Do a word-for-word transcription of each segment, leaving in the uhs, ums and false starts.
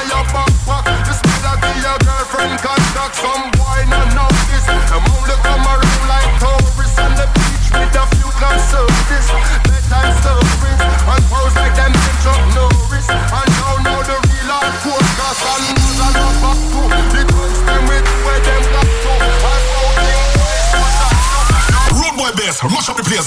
your backpack. This better be your girlfriend contact. Some boy not know this. Them only come around like tourists on the beach with a few club service. Bedtime stories and pose like them in Chuck Norris. And now know the real hardcore cause I lose and I'm back to the guns them with where them got to. I found them twice. Road boy bass, mash up the place.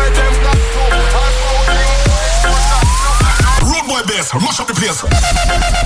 Mash up the place.